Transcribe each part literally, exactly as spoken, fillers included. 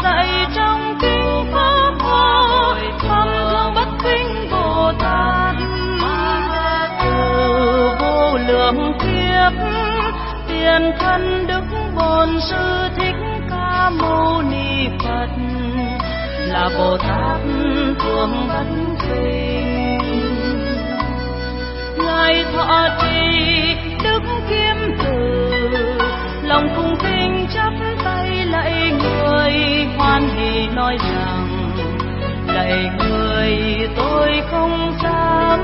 dạy trong kinh pháp hoa, thăm thương bất khinh Bồ Tát. Từ vô lượng kiếp tiền thân Đức Bổn Sư Thích Ca Mâu Ni Phật là Bồ Tát thương bất khinh. Ngài thọ trì đức kiếm từ, lòng cung kính chắp tay lạy người, hoan hỉ nói rằng lạy người tôi không dám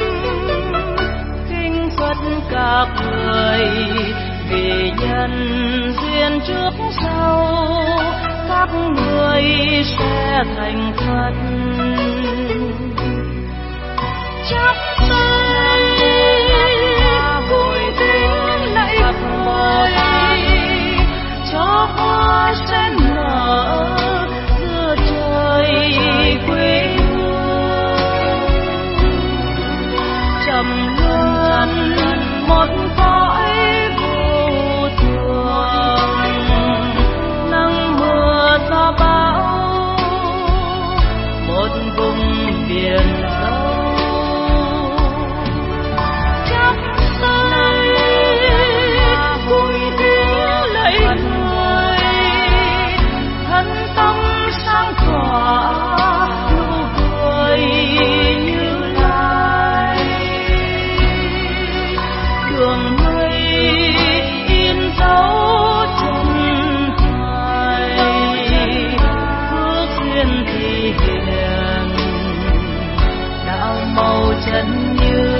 kinh xuất các người, vì nhân duyên trước sau các người sẽ thành Phật. Chắp tay cung kính lạy người, cho hoa sen nở giữa trời quê hương, trầm luân một cõi vô thường, nắng mưa gió bão một vùng biển sâu. Chắp tay cung kính lạy người, thân tâm sáng tỏa nụ cười Như Lai. Đường mây in dấu chân hoài, phước duyên thì hiền đạo màu chân như.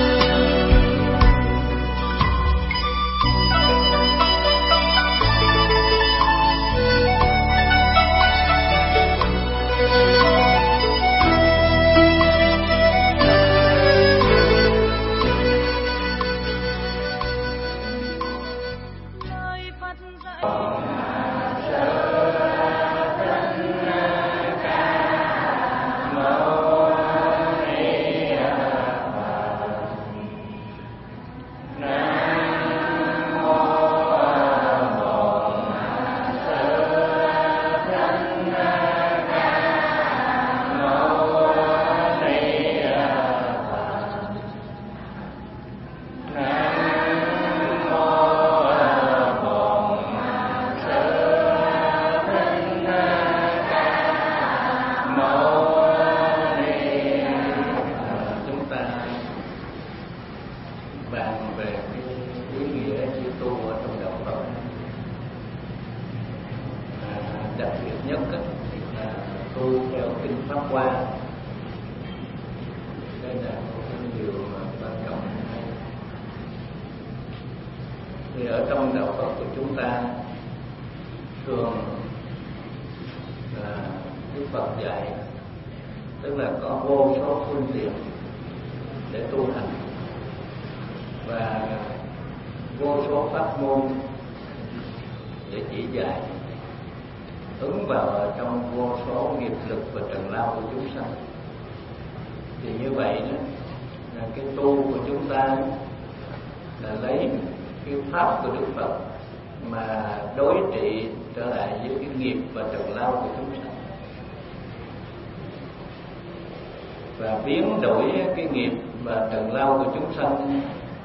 Và biến đổi cái nghiệp và trần lao của chúng sanh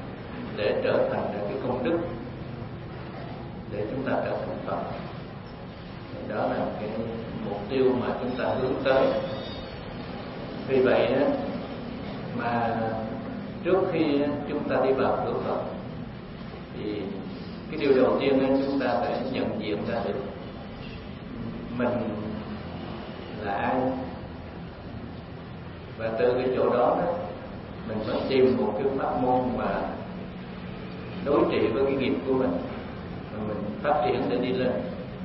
để trở thành cái công đức để chúng ta trở thành Phật. Đó là cái mục tiêu mà chúng ta hướng tới. Vì vậy mà trước khi chúng ta đi vào cửa Phật thì cái điều đầu tiên chúng ta phải nhận diện ra được mình là ai. Và từ cái chỗ đó, đó mình phải tìm một cái pháp môn mà đối trị với cái nghiệp của mình và mình phát triển để đi lên.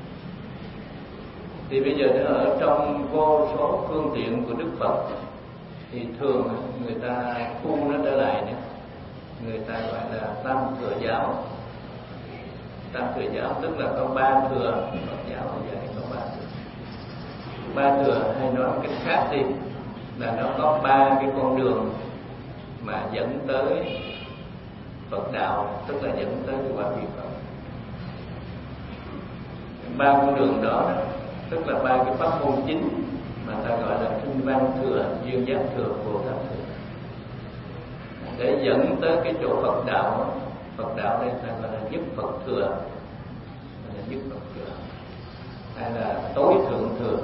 Thì bây giờ nó ở trong vô số phương tiện của Đức Phật thì thường người ta thu nó trở lại nữa, người ta gọi là tam thừa giáo. Tam thừa giáo tức là có ba thừa. Phật giáo bây giờ có ba thừa. Ba thừa hay nói một cách khác đi là nó có ba cái con đường mà dẫn tới Phật đạo, tức là dẫn tới cái quả vị Phật. Ba con đường đó tức là ba cái pháp môn chính mà ta gọi là kinh văn thừa, duyên giác thừa, Bồ Tát thừa, để dẫn tới cái chỗ Phật đạo. Phật đạo đây ta gọi là nhất Phật thừa, là nhất Phật thừa, hay là tối thượng thừa.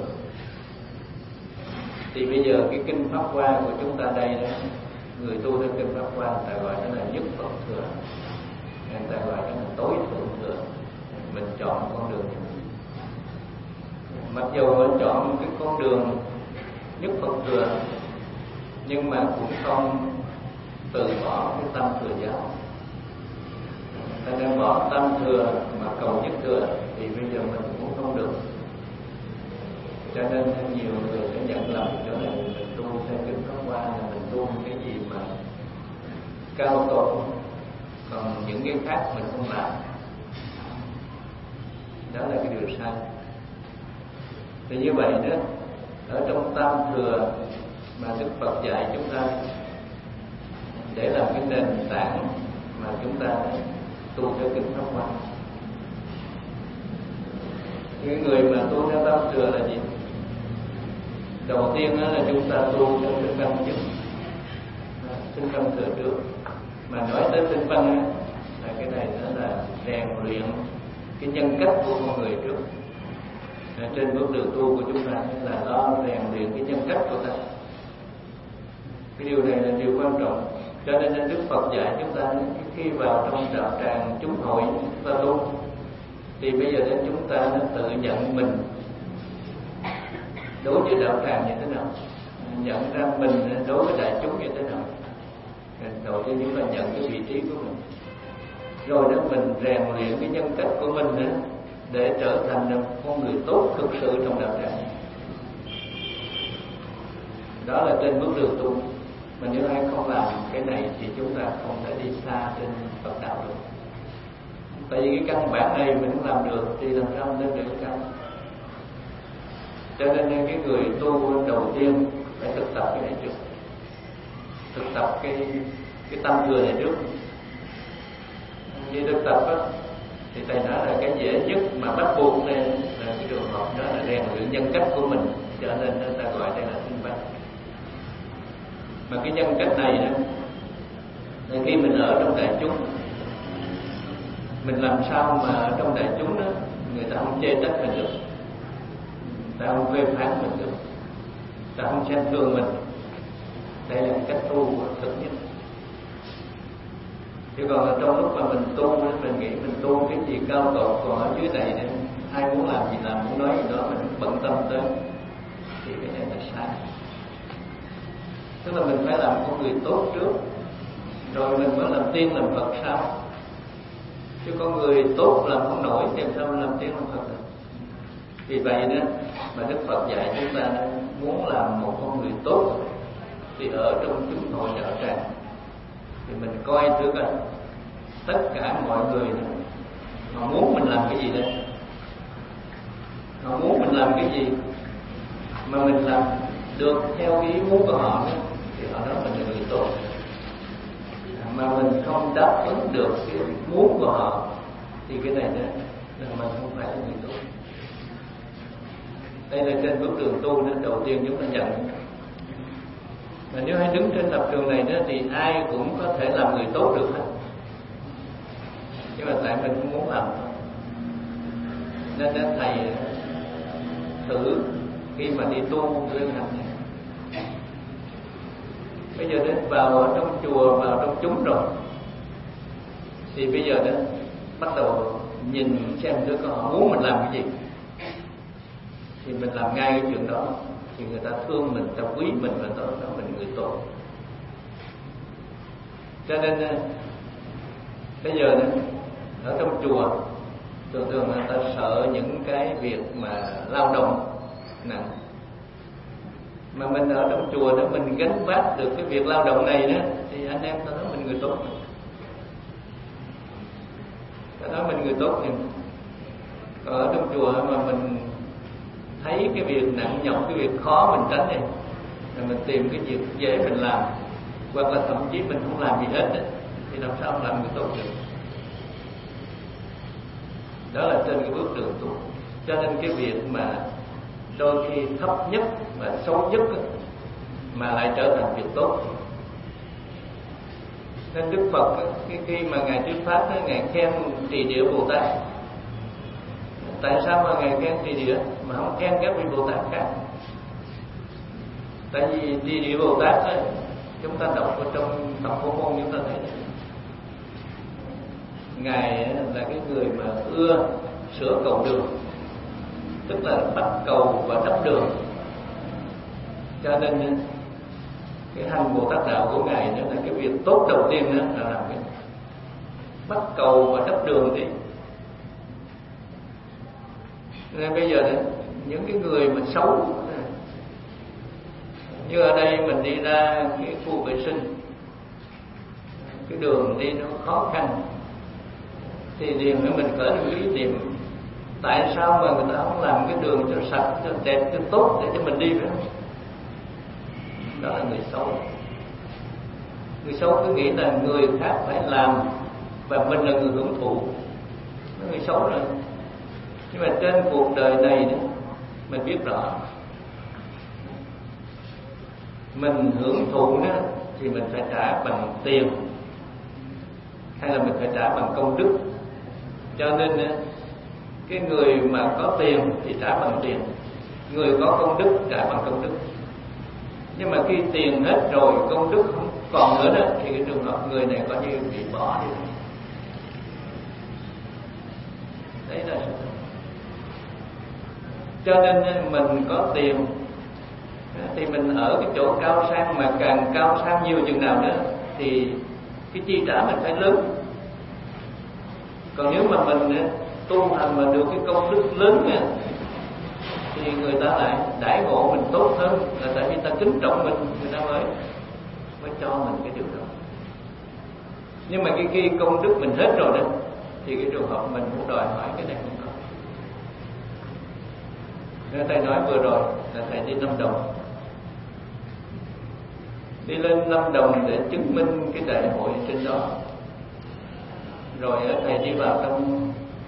Thì bây giờ cái kinh Pháp Hoa của chúng ta đây đó, người tu theo kinh Pháp Hoa ta gọi đó là nhất Phật thừa, người ta gọi đó là tối thượng thừa. Mình chọn con đường này. Mặc dù mình chọn cái con đường nhất Phật thừa, nhưng mà cũng không từ bỏ cái tâm thừa giáo. Ta đang bỏ tâm thừa mà cầu nhất thừa thì bây giờ mình cũng không được. Cho nên nhiều người sẽ nhận lầm chỗ này, mình tu theo kinh Pháp Hoa là mình tu cái gì mà cao tột, còn những cái khác mình không làm. Đó là cái điều sai. Thì như vậy đó, ở trong tam thừa mà Đức Phật dạy chúng ta để làm cái nền tảng mà chúng ta tu theo kinh Pháp Hoa. Những người mà tu theo tam thừa là gì? Đầu tiên đó là chúng ta tu theo tinh văn trước, tinh văn thừa trước. Mà nói tới tinh văn là cái này đó là rèn luyện cái nhân cách của con người trước. Trên bước đường tu của chúng ta là lo rèn luyện cái nhân cách của ta. Cái điều này là điều quan trọng. Cho nên Đức Phật dạy chúng ta khi vào trong đạo tràng chúng hội chúng ta tu, thì bây giờ đến chúng ta tự nhận mình đối với đạo tràng như thế nào, nhận ra mình đối với đại chúng như thế nào. Đầu tiên chúng ta nhận cái vị trí của mình, rồi đó mình rèn luyện cái nhân cách của mình nữa để trở thành một con người tốt thực sự trong đạo tràng. Đó là trên bước đường tu. Mà nếu ai không làm cái này thì chúng ta không thể đi xa trên Phật đạo được. Tại vì cái căn bản này mình không làm được thì làm sao lên được căn. Cho nên cái người tu đầu tiên phải thực tập cái này trước, thực tập cái cái tâm thừa này trước. Khi thực tập á, thì thầy nói là cái dễ nhất mà bắt buộc này là cái trường hợp đó là rèn luyện nhân cách của mình, cho nên ta gọi đây là tinh văn. Mà cái nhân cách này đó, là khi mình ở trong đại chúng, mình làm sao mà ở trong đại chúng đó người ta không chê trách mình được, người ta không phê phán mình được, người ta không xem thường mình. Đây là cách tu thực nhất. Chứ còn ở trong lúc mà mình tu, mình nghĩ mình tu cái gì cao tột, còn ở dưới này nên ai muốn làm gì làm, muốn nói gì đó mình bận tâm tới, thì cái này là sai. Tức là mình phải làm con người tốt trước, rồi mình mới làm tiên làm Phật sau. Chứ con người tốt làm không nổi thì làm sao làm tiên làm Phật được. Vì vậy đó mà Đức Phật dạy chúng ta muốn làm một con người tốt thì ở trong chúng hội đạo tràng thì mình coi thử coi tất cả mọi người đó, họ muốn mình làm cái gì đây, họ muốn mình làm cái gì mà mình làm được theo ý muốn của họ đó, thì họ nói mình là người tốt. Mà mình không đáp ứng được cái muốn của họ thì cái này đó là mình không phải là người tốt. Đây là trên bước đường tu đó, đầu tiên chúng ta nhận. Mà nếu ai đứng trên lập trường này đó thì ai cũng có thể làm người tốt được hết. Nhưng mà tại mình không muốn làm thôi. Nên nên thầy thử khi mà đi tu luyện hành này. Bây giờ đến vào ở trong chùa, vào trong chúng rồi, thì bây giờ đó bắt đầu nhìn xem đứa con họ muốn mình làm cái gì, thì mình làm ngay cái chuyện đó, thì người ta thương mình, ta quý mình và ta nói mình người tốt. Cho nên bây giờ đó, ở trong chùa thường thường người ta sợ những cái việc mà lao động nặng. Mà mình ở trong chùa đó mình gánh vác được cái việc lao động này đó, thì anh em ta nói mình người tốt. Ta nói mình người tốt. Nhưng còn ở trong chùa mà mình thấy cái việc nặng nhọc, cái việc khó mình tránh đi, rồi mình tìm cái việc dễ mình làm, hoặc là thậm chí mình không làm gì hết đó, thì làm sao làm người tốt được. Đó là trên cái bước đường tu. Cho nên cái việc mà đôi khi thấp nhất và xấu nhất mà lại trở thành việc tốt. Nên Đức Phật khi, khi mà Ngài thuyết pháp đó, Ngài khen Trì Địa Bồ Tát. Tại sao mà Ngài khen Trì Địa mà không khen các vị Bồ Tát khác? Tại vì Trì Địa Bồ Tát đó, chúng ta đọc ở trong Tập Phổ Môn chúng ta thấy Ngài là cái người mà ưa sửa cầu đường, tức là bắt cầu và đắp đường. Cho nên cái hành Bồ Tát đạo của Ngài nữa là cái việc tốt đầu tiên nữa là làm cái bắt cầu và đắp đường đi. Nên bây giờ đó, những cái người mà xấu, như ở đây mình đi ra cái khu vệ sinh, cái đường đi nó khó khăn, thì liền nữa mình khởi được ý niệm tại sao mà người ta không làm cái đường cho sạch, cho đẹp, cho tốt để cho mình đi phải không? Đó là người xấu. Người xấu cứ nghĩ là người khác phải làm và mình là người hưởng thụ. Nó người xấu rồi. Nhưng mà trên cuộc đời này đó, mình biết rõ mình hưởng thụ đó thì mình phải trả bằng tiền hay là mình phải trả bằng công đức. Cho nên cái người mà có tiền thì trả bằng tiền, người có công đức trả bằng công đức. Nhưng mà khi tiền hết rồi, công đức không còn nữa đó, thì cái trường hợp người này coi như bị bỏ đi. Đấy là sự thật. Cho nên mình có tiền thì mình ở cái chỗ cao sang, mà càng cao sang nhiều chừng nào nữa thì cái chi trả mình phải lớn. Còn nếu mà mình tu hành mà được cái công đức lớn nha, thì người ta lại đãi ngộ mình tốt hơn, là tại vì ta kính trọng mình, người ta mới mới cho mình cái điều đó. Nhưng mà cái khi công đức mình hết rồi đó, thì cái trường hợp mình cũng đòi hỏi cái này không có. Nên thầy nói vừa rồi là thầy đi Lâm Đồng, đi lên Lâm Đồng để chứng minh cái đại hội trên đó. Rồi thầy đi vào trong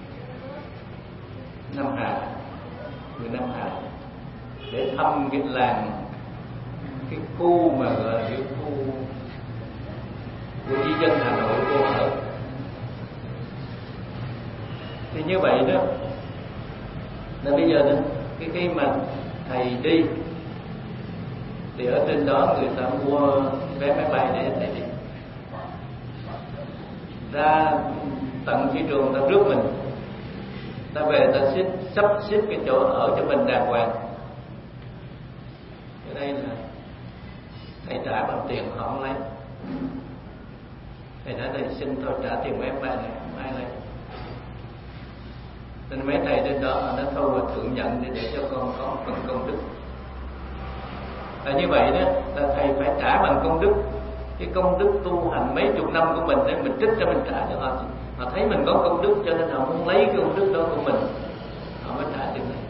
Nam Hà, người Nam Hà, để thăm cái làng, cái khu mà gọi là cái khu của di dân Hà Nội vô ở. Thì như vậy đó, là bây giờ đó, cái khi mà thầy đi thì ở trên đó người ta mua vé máy bay để thầy đi ra tận phi trường, ta rước mình, ta về ta xếp, sắp xếp cái chỗ ở cho mình đàng hoàng. Cái đây là thầy trả bằng tiền, họ không lấy. Thầy đã thầy xin thôi trả tiền vé máy bay này, không ai lấy. Nên mấy thầy trên đó họ đã thôi và thượng nhận để, để cho con có phần công đức. Là như vậy đó, là thầy phải trả bằng công đức. Cái công đức tu hành mấy chục năm của mình để mình trích cho mình trả cho họ. Họ thấy mình có công đức cho nên họ muốn lấy cái công đức đó của mình, họ mới trả tiền này.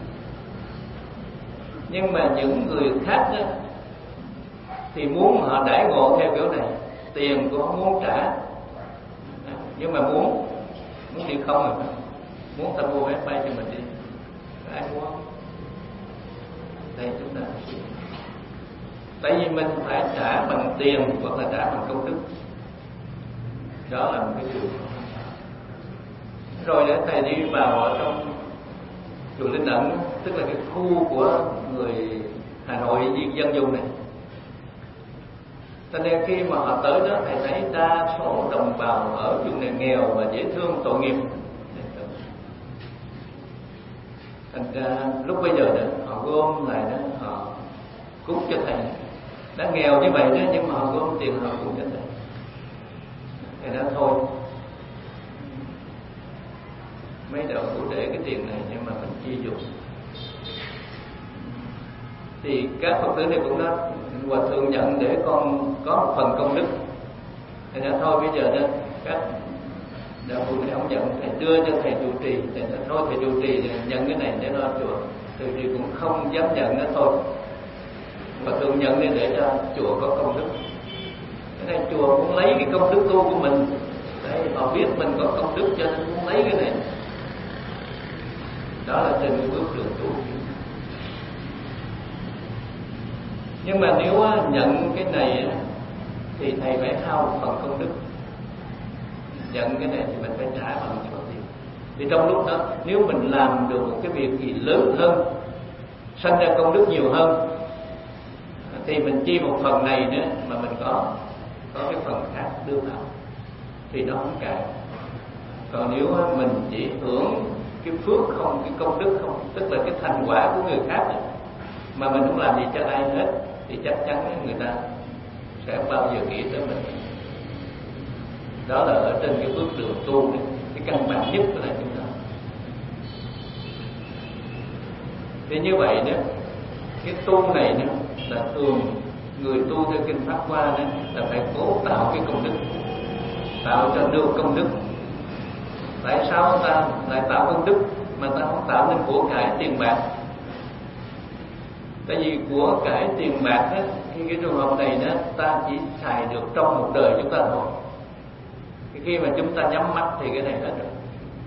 Nhưng mà những người khác đó thì muốn họ đãi ngộ theo kiểu này, tiền cũng không muốn trả, nhưng mà muốn muốn đi không rồi, muốn ta mua vé bay cho mình đi, ai mua không? Đây chúng ta, tại vì mình phải trả bằng tiền hoặc là trả bằng công đức. Đó là một cái điều. Rồi để thầy đi vào ở trong chùa Linh Ẩn, tức là cái khu của người Hà Nội dân du này. Cho nên khi mà họ tới đó, thầy thấy đa số đồng bào ở vùng này nghèo và dễ thương, tội nghiệp. Thành ra lúc bây giờ đó, họ gom lại đó, họ cúng cho thầy. Đã nghèo như vậy đó, nhưng mà họ gom tiền họ cúng cho thầy. Thầy nói thôi, mấy đạo cụ để cái tiền này nhưng mà mình chi dùng. Thì các Phật tử này cũng nói, Hòa thượng nhận để con có một phần công đức. Thầy nói thôi bây giờ đó, các đạo cụ này không nhận, thầy đưa cho thầy trụ trì. Thầy nói thôi thầy trụ trì nhận cái này để lo chùa. Trụ trì cũng không dám nhận nữa, thôi Hòa thượng nhận đi để cho chùa có công đức. Cái này chùa muốn lấy cái công đức tu của mình. Đấy, họ biết mình có công đức cho nên muốn lấy cái này. Đó là trên cái bước đường tu. Nhưng mà nếu nhận cái này thì thầy phải hao phần công đức. Nhận cái này thì mình phải trả bằng cái tiền. Thì trong lúc đó nếu mình làm được một cái việc gì lớn hơn, sanh ra công đức nhiều hơn, thì mình chi một phần này nữa mà mình có có cái phần khác đưa vào thì nó không cạn. Còn nếu mình chỉ hưởng cái phước không, cái công đức không, tức là cái thành quả của người khác này, mà mình không làm gì cho ai hết, thì chắc chắn người ta sẽ bao giờ nghĩ tới mình. Đó là ở trên cái bước đường tu này, cái căn bản nhất là chúng ta. Thì như vậy đó, cái tu này đó là thường người tu theo kinh Pháp Hoa đó là phải cố tạo cái công đức, tạo cho được công đức. Tại sao ta lại tạo công đức mà ta không tạo nên của cải tiền bạc? Tại vì của cải tiền bạc đó, khi cái trường hợp này đó, ta chỉ xài được trong một đời chúng ta thôi. Khi mà chúng ta nhắm mắt thì cái này hết rồi.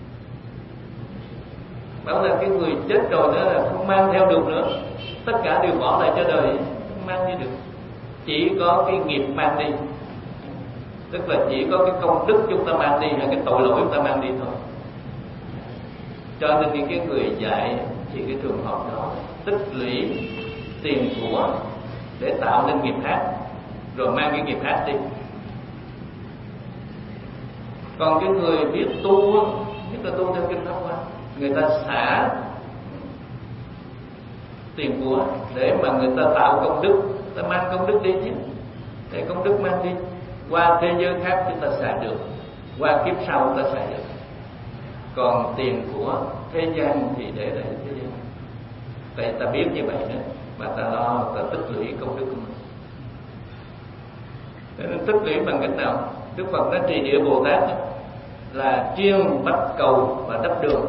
Bảo là cái người chết rồi đó là không mang theo được nữa, tất cả đều bỏ lại cho đời, không mang đi được. Chỉ có cái nghiệp mang đi, tức là chỉ có cái công đức chúng ta mang đi hay cái tội lỗi chúng ta mang đi thôi. Cho nên những cái người dạy thì cái trường hợp đó tích lũy tiền của để tạo nên nghiệp khác, rồi mang cái nghiệp khác đi. Còn cái người biết tu, nhất là tu theo kinh Pháp Hoa, người ta xả tiền của để mà người ta tạo công đức, ta mang công đức đi chứ, để công đức mang đi qua thế giới khác chúng ta xài được, qua kiếp sau chúng ta xài được. Còn tiền của thế gian thì để lại thế gian. Tại ta biết như vậy nữa mà ta lo, ta tích lũy công đức của mình. Nên tích lũy bằng cách nào? Đức Phật nói trì địa Bồ Tát là chuyên bắt cầu và đắp đường.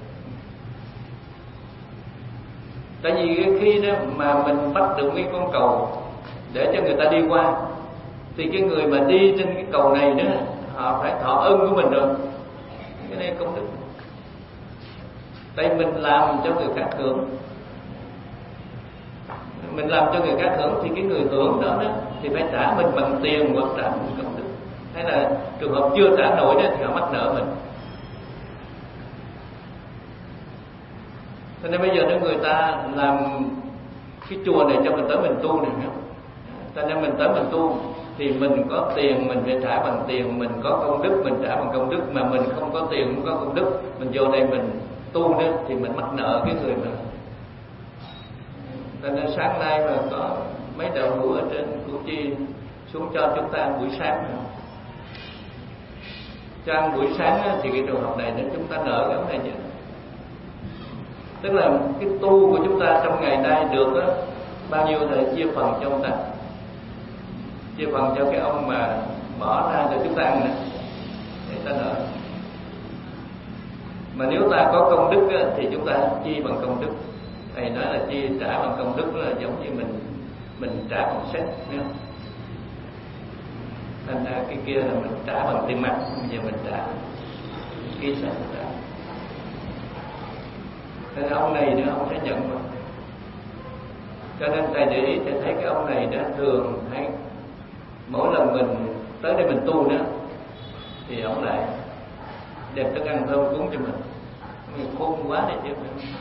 Tại vì khi đó mà mình bắt được cái con cầu để cho người ta đi qua, thì cái người mà đi trên cái cầu này nữa, họ phải thọ ơn của mình rồi. Cái này công đức. Tại mình làm cho người khác hưởng, mình làm cho người khác hưởng thì cái người hưởng đó, đó thì phải trả mình bằng tiền hoặc trả mình công đức. Hay là trường hợp chưa trả nổi đó thì họ mắc nợ mình. Cho nên bây giờ nếu người ta làm cái chùa này cho mình tới mình tu này, cho nên mình tới mình tu thì mình có tiền mình phải trả bằng tiền, mình có công đức mình trả bằng công đức, mà mình không có tiền không có công đức, mình vô đây mình tu nữa thì mình mắc nợ cái người mình. Cho nên sáng nay mà có mấy đạo hữu ở trên Củ Chi xuống cho chúng ta ăn buổi sáng nữa. Cho ăn buổi sáng thì cái trường hợp này nên chúng ta nợ cái này chứ. Tức là cái tu của chúng ta trong ngày nay được đó, bao nhiêu thời chia phần cho ông ta, chia phần cho cái ông mà bỏ ra cho chúng ta ăn này, để ta nợ. Mà nếu ta có công đức đó, thì chúng ta chi bằng công đức. Thầy nói là chi trả bằng công đức là giống như mình mình trả bằng sách, thấy không? Thành ra cái kia là mình trả bằng tiền mặt, bây giờ mình trả cái sách trả. Nên ông này nữa ông sẽ nhận mà. Cho nên thầy để ý, thầy thấy cái ông này đã thường hay mỗi lần mình tới đây mình tu nữa thì ông lại đem thức ăn thơm cúng cho mình. Mình khôn quá này chứ,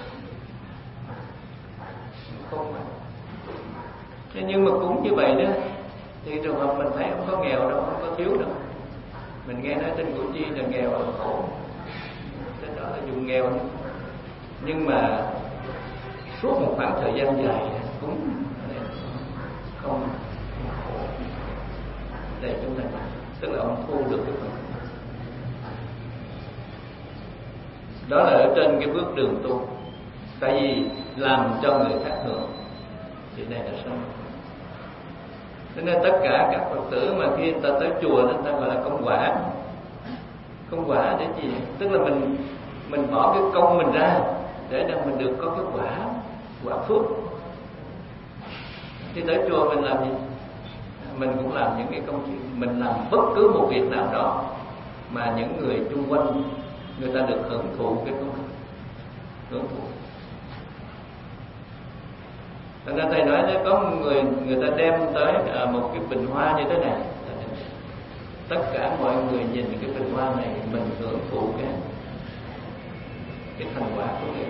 khôn quá. Thế nhưng mà cúng như vậy đó thì trường hợp mình thấy không có nghèo đâu, không có thiếu đâu. Mình nghe nói trên Củ Chi là nghèo là khổ, trên đó là dùng nghèo nữa. Nhưng mà suốt một khoảng thời gian dài cúng không khổ. Đây chúng ta, tức là ông thu được cái phần. Đó là ở trên cái bước đường tu. Tại vì làm cho người khác hưởng thì đây là sao? Cho nên tất cả các Phật tử mà khi người ta tới chùa người ta gọi là công quả. Công quả để gì? Tức là mình mình bỏ cái công mình ra để cho mình được có cái quả, quả phước. Khi tới chùa mình làm gì? Mình cũng làm những cái công chuyện, mình làm bất cứ một việc nào đó mà những người chung quanh người ta được hưởng thụ cái công hưởng thụ. Thành ra thầy nói đó, có một người người ta đem tới một cái bình hoa như thế này, tất cả mọi người nhìn cái bình hoa này mình hưởng thụ cái cái thành quả của người.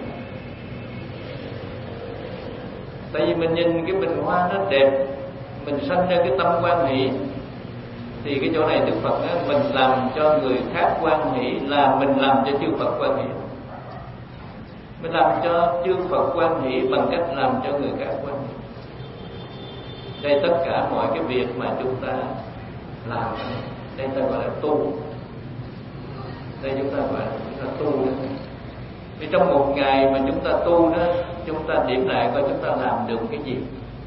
Tại vì mình nhìn cái bình hoa nó đẹp, mình sanh ra cái tâm quan hỷ, thì cái chỗ này Đức Phật nói, mình làm cho người khác quan hỷ là mình làm cho chư Phật quan hỷ. Mình làm cho chư Phật quan hỷ bằng cách làm cho người khác quan hỷ. Đây tất cả mọi cái việc mà chúng ta làm, đây ta gọi là tu. Đây chúng ta gọi là chúng ta tu đó. Vì trong một ngày mà chúng ta tu đó, chúng ta điểm lại coi chúng ta làm được cái gì,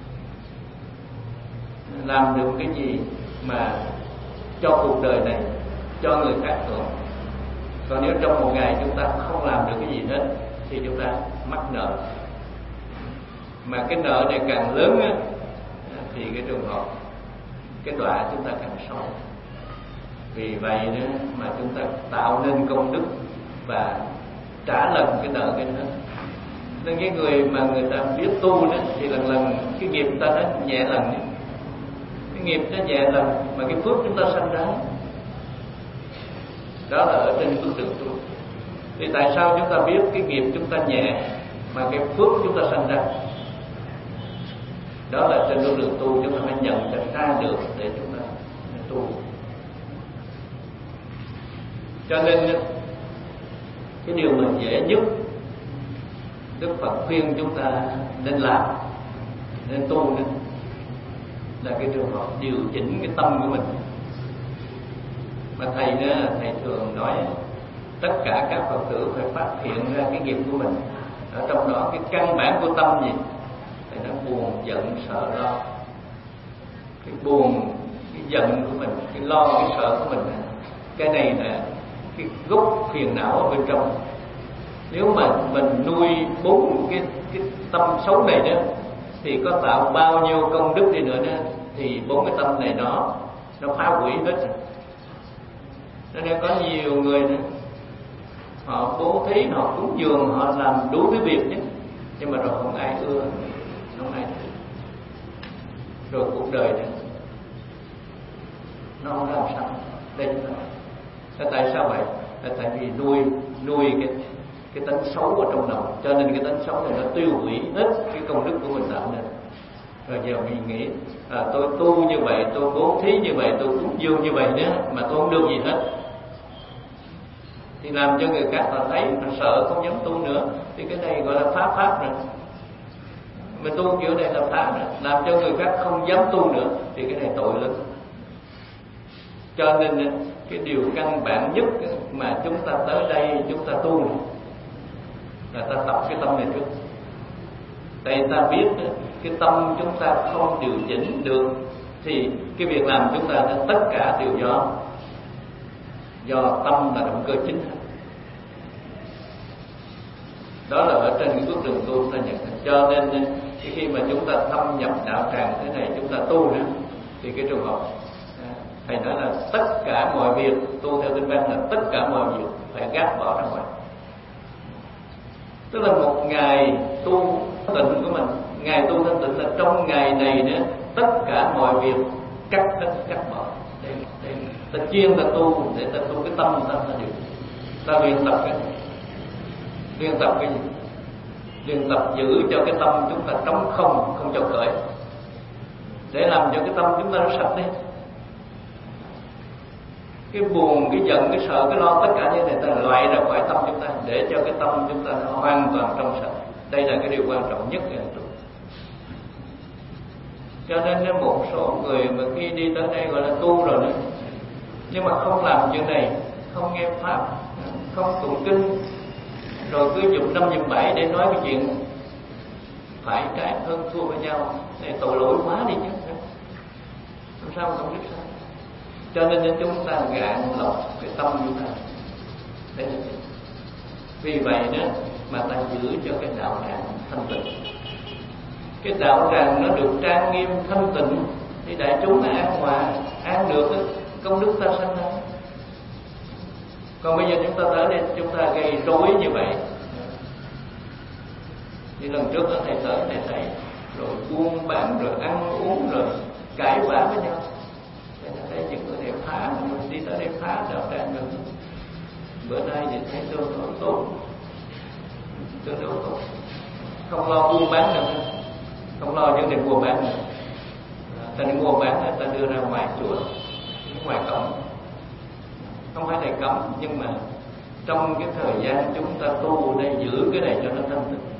làm được cái gì mà cho cuộc đời này, cho người khác hưởng. Còn nếu trong một ngày chúng ta không làm được cái gì hết thì chúng ta mắc nợ, mà cái nợ này càng lớn á, thì cái trường hợp cái đọa chúng ta càng sâu. Vì vậy đó mà chúng ta tạo nên công đức và trả lần cái nợ cái hết. Nên cái người mà người ta biết tu đó thì lần lần cái nghiệp ta nó nhẹ lần đó. Cái nghiệp nó nhẹ lần mà cái phước chúng ta sanh ra. Đó là ở trên bước đường tu. Thì tại sao chúng ta biết cái nghiệp chúng ta nhẹ mà cái phước chúng ta sanh ra? Đó là trên bước đường tu chúng ta phải nhận ra được để chúng ta tu. Cho nên cái điều mà dễ nhất Đức Phật khuyên chúng ta nên làm, nên tu nên là cái trường hợp điều chỉnh cái tâm của mình. Mà thầy đó, thầy thường nói tất cả các Phật tử phải phát hiện ra cái nghiệp của mình. Ở trong đó cái căn bản của tâm gì? Thầy nói buồn, giận, sợ, lo. Cái buồn, cái giận của mình, cái lo, cái sợ của mình, cái này là cái gốc phiền não ở bên trong. Nếu mà mình nuôi bốn cái, cái tâm xấu này đó thì có tạo bao nhiêu công đức đi nữa đó thì bốn cái tâm này nó nó phá hủy hết rồi. Nên có nhiều người nữa, họ bố thí, họ cúng dường, họ làm đủ thứ việc nhất, nhưng mà rồi không ai ưa, không ai thích. Rồi cuộc đời này nó không làm sao. Đây là tại sao vậy? Là tại vì nuôi nuôi cái cái tánh xấu ở trong lòng, cho nên cái tánh xấu này nó tiêu hủy hết cái công đức của mình tạo nên. Rồi giờ mình nghĩ à, tôi tu như vậy, tôi bố thí như vậy, tôi cúng dường như vậy nữa mà tôi không được gì hết, thì làm cho người khác họ thấy, họ sợ không dám tu nữa. Thì cái này gọi là phá pháp rồi. Mình tu kiểu này là phá rồi, làm cho người khác không dám tu nữa thì cái này tội lớn. Cho nên cái điều căn bản nhất mà chúng ta tới đây chúng ta tu này, là ta tập cái tâm này trước. Tại ta biết cái tâm chúng ta không điều chỉnh được thì cái việc làm chúng ta tất cả đều do do tâm là động cơ chính. Đó là ở trên cái bước đường tu chúng ta nhận. Cho nên khi mà chúng ta thâm nhập đạo tràng thế này, chúng ta tu nữa thì cái trường hợp thầy nói là tất cả mọi việc tu theo tinh văn là tất cả mọi việc phải gác bỏ ra ngoài. Tức là một ngày tu tịnh của mình, ngày tu thanh tịnh là trong ngày này nữa tất cả mọi việc cắt đất cắt bỏ. Để, để ta chuyên ta tu để ta tu cái tâm ta là được. Ta luyện tập cái luyện tập cái gì? Luyện tập giữ cho cái tâm chúng ta trống không, không cho khởi, để làm cho cái tâm chúng ta nó sạch đi. Cái buồn, cái giận, cái sợ, cái lo, tất cả những này ta loại ra khỏi tâm chúng ta để cho cái tâm chúng ta nó hoàn toàn trong sạch. Đây là cái điều quan trọng nhất ngày tu. Cho nên một số người mà khi đi tới đây gọi là tu rồi nữa, nhưng mà không làm chuyện này, không nghe pháp, không tụng kinh, rồi cứ dùng năm dùng bảy để nói cái chuyện phải trái hơn thua với nhau, này tội lỗi quá đi chứ, làm sao mà không biết sao. Cho nên chúng ta gạn lọc cái tâm chúng ta. Đấy là gì? Vì vậy đó mà ta giữ cho cái đạo tràng thanh tịnh. Cái đạo tràng nó được trang nghiêm thanh tịnh thì đại chúng nó an hòa, an được đó, công đức ta sanh ra. Còn bây giờ chúng ta tới đây chúng ta gây rối như vậy. Như lần trước đó thầy tới thầy thấy rồi buôn bán, rồi ăn uống, rồi cãi vã với nhau. Để thấy những người này phá, mình đi tới đây phá đạo tràng được. Bữa nay thì thấy tương đối tốt, tương đối tốt, không lo buôn bán nữa, không lo vấn đề buôn bán nữa. Ta đi mua bán, ta đưa ra ngoài chùa, ngoài cổng, không phải là cấm, nhưng mà trong cái thời gian chúng ta tu đây, giữ cái này cho nó thanh tịnh,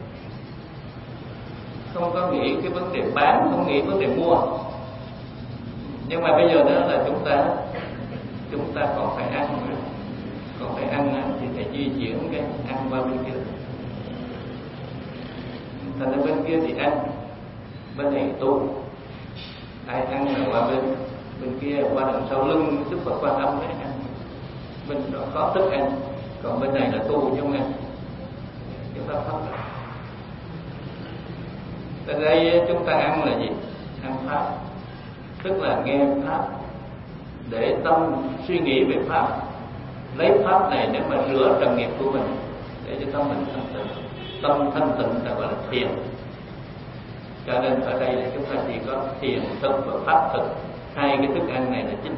không có nghĩ cái vấn đề bán, không nghĩ vấn đề mua. Nhưng mà bây giờ đó là chúng ta chúng ta còn phải ăn, còn phải ăn thì phải di chuyển cái ăn qua bên kia. Thành ra bên kia thì ăn, bên này tu. Ai ăn là qua bên bên kia, qua đằng sau lưng Đức Phật Quan Âm đấy ăn. Bên đó có thức ăn, còn bên này là tu chứ không ăn. Chúng ta pháp rồi. Tại đây chúng ta ăn là gì? Ăn pháp, tức là nghe pháp, để tâm suy nghĩ về pháp, lấy pháp này để mà rửa trần nghiệp của mình, để cho tâm mình thanh tịnh. Tâm thanh tịnh là gọi là thiền. Cho nên ở đây là chúng ta chỉ có thiền thực và pháp thực, hai cái thức ăn này là chính.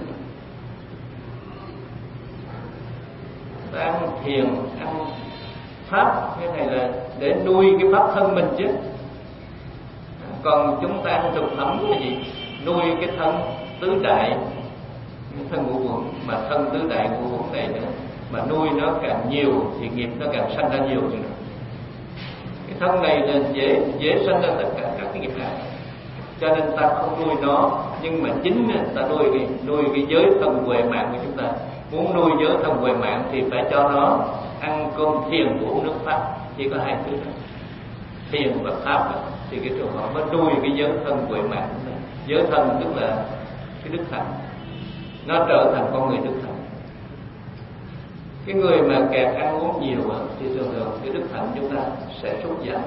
Ta ăn thiền, ăn pháp, cái này là để nuôi cái pháp thân mình chứ. Còn chúng ta ăn thực phẩm là gì? Nuôi cái thân tứ đại, cái thân ngũ uẩn, mà thân tứ đại ngũ uẩn này nữa, mà nuôi nó càng nhiều thì nghiệp nó càng sanh ra nhiều nữa. Cái thân này là dễ dễ sanh ra tất cả các cái nghiệp này, cho nên ta không nuôi nó, nhưng mà chính ta nuôi cái nuôi cái giới thân huệ mạng của chúng ta. Muốn nuôi giới thân huệ mạng thì phải cho nó ăn cơm thiền của uống nước pháp, chỉ có hai thứ đó, thiền và pháp, thì cái trường hợp mới nuôi cái giới thân huệ mạng. Giới thân tức là cái đức hạnh, nó trở thành con người đức hạnh. Cái người mà kẹt ăn uống nhiều thì thường thường cái đức hạnh chúng ta sẽ sút giảm.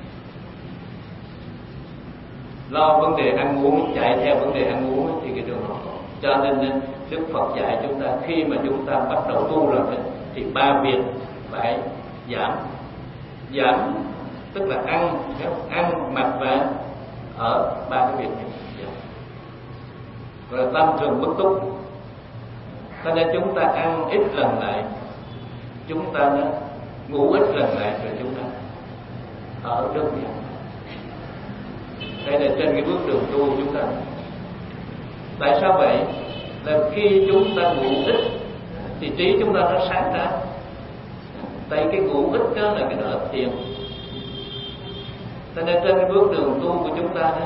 Lo vấn đề ăn uống, chạy theo vấn đề ăn uống thì cái trường hợp. Cho nên Đức Phật dạy chúng ta khi mà chúng ta bắt đầu tu rồi thì ba việc phải giảm. Giảm tức là ăn, ăn, mặc và ở, ba cái việc này. Rồi tâm thường bất túc. Cho nên chúng ta ăn ít lần lại, chúng ta ngủ ít lần lại, rồi chúng ta ở đơn giản. Đây là trên cái bước đường tu chúng ta. Tại sao vậy? Là khi chúng ta ngủ ít thì trí chúng ta nó sáng ra. Tại cái ngủ ít đó là cái đó là thiền. Cho nên trên cái bước đường tu của chúng ta đó,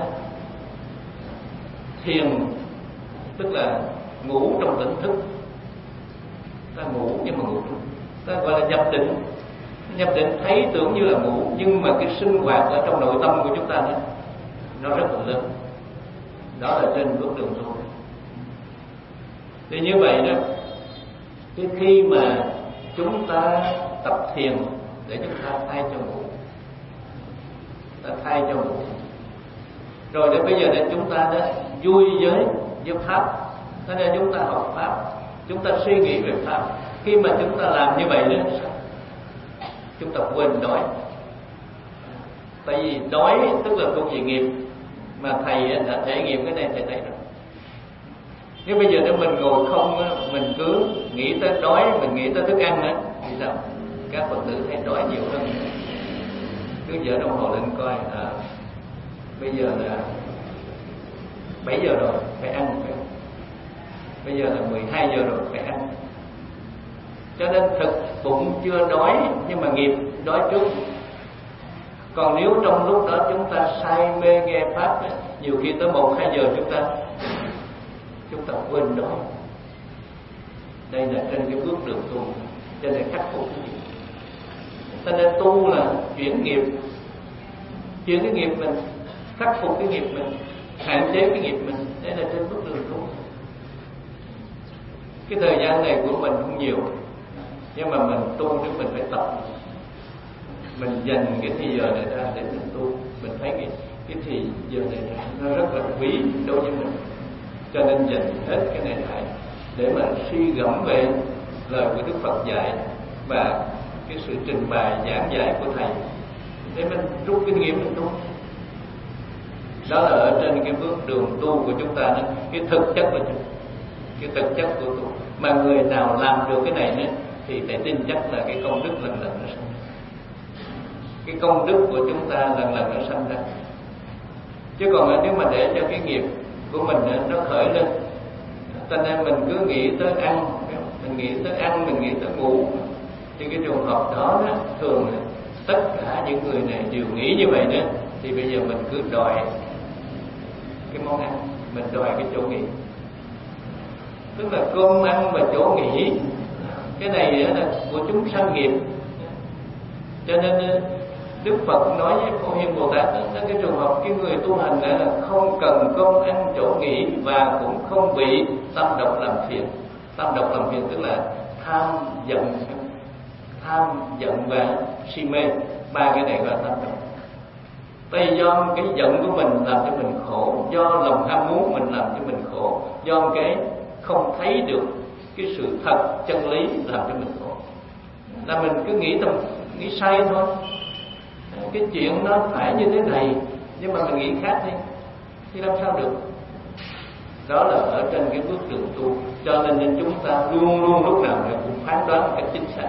thiền tức là ngủ trong tỉnh thức. Ta ngủ nhưng mà ngủ ta gọi là nhập định. Nhập định thấy tưởng như là ngủ, nhưng mà cái sinh hoạt ở trong nội tâm của chúng ta đó, nó rất là lớn. Đó là trên bước đường tu. Thì như vậy đó, cái khi mà chúng ta tập thiền để chúng ta thay cho ngủ, ta thay cho ngủ, rồi để bây giờ để chúng ta đó vui với với pháp, cho nên chúng ta học pháp, chúng ta suy nghĩ về pháp. Khi mà chúng ta làm như vậy đó, chúng ta quên đói. Tại vì đói tức là thuộc về nghiệp, mà thầy đã thể nghiệm cái này thầy thấy rồi. Nếu bây giờ nếu mình ngồi không, mình cứ nghĩ tới đói, mình nghĩ tới thức ăn á, thì sao? Các Phật tử thấy đói nhiều hơn. Cứ giờ đồng hồ lên coi, à, bây giờ là bảy giờ rồi, phải ăn, phải. Bây giờ là mười hai giờ rồi, phải ăn. Cho nên thực bụng chưa đói, nhưng mà nghiệp đói trước. Còn nếu trong lúc đó chúng ta say mê nghe pháp, nhiều khi tới một hai giờ chúng ta chúng ta quên đói. Đây là trên cái bước đường tu, cho nên khắc phục cái gì. Cho nên tu là chuyển nghiệp, chuyển cái nghiệp mình, khắc phục cái nghiệp mình, hạn chế cái nghiệp mình. Đây là trên bước đường tu. Cái thời gian này của mình không nhiều, nhưng mà mình tu thì mình phải tập. Mình dành cái thời giờ này ra để mình tu. Mình thấy cái, cái thời giờ này ra, nó rất là quý đối với mình. Cho nên dành hết cái này lại để mà suy gẫm về lời của Đức Phật dạy và cái sự trình bày giảng dạy của thầy, để mình rút kinh nghiệm mình tu. Đó là ở trên cái bước đường tu của chúng ta đó. Cái thực chất của chúng cái thực chất của tu, mà người nào làm được cái này nữa thì phải tin chắc là cái công đức lần lần nó sanh. Cái công đức của chúng ta lần lần nó sanh ra. Chứ còn nếu mà để cho cái nghiệp của mình nó khởi lên, cho nên mình cứ nghĩ tới ăn, mình nghĩ tới ăn, mình nghĩ tới ngủ, thì cái trường hợp đó, đó thường là tất cả những người này đều nghĩ như vậy nữa. Thì bây giờ mình cứ đòi cái món ăn, mình đòi cái chỗ nghỉ, tức là cơm ăn và chỗ nghỉ. Cái này là của chúng sanh nghiệp. Cho nên Đức Phật nói với Phổ Hiền Bồ Tát đó, cái trường hợp cái người tu hành là không cần cơm ăn chỗ nghỉ và cũng không bị tâm độc làm phiền. Tâm độc làm phiền tức là tham giận, tham giận và si mê. Ba cái này gọi là tâm độc. Tại do cái giận của mình làm cho mình khổ, do lòng ham muốn mình làm cho mình khổ, do cái không thấy được cái sự thật chân lý làm cho mình khổ. Là mình cứ nghĩ tâm nghĩ sai thôi. Cái chuyện nó phải như thế này, nhưng mà mình nghĩ khác đi, thì làm sao được? Đó là ở trên cái bước đường tu. Cho nên chúng ta luôn luôn lúc nào cũng phán đoán một cách chính xác.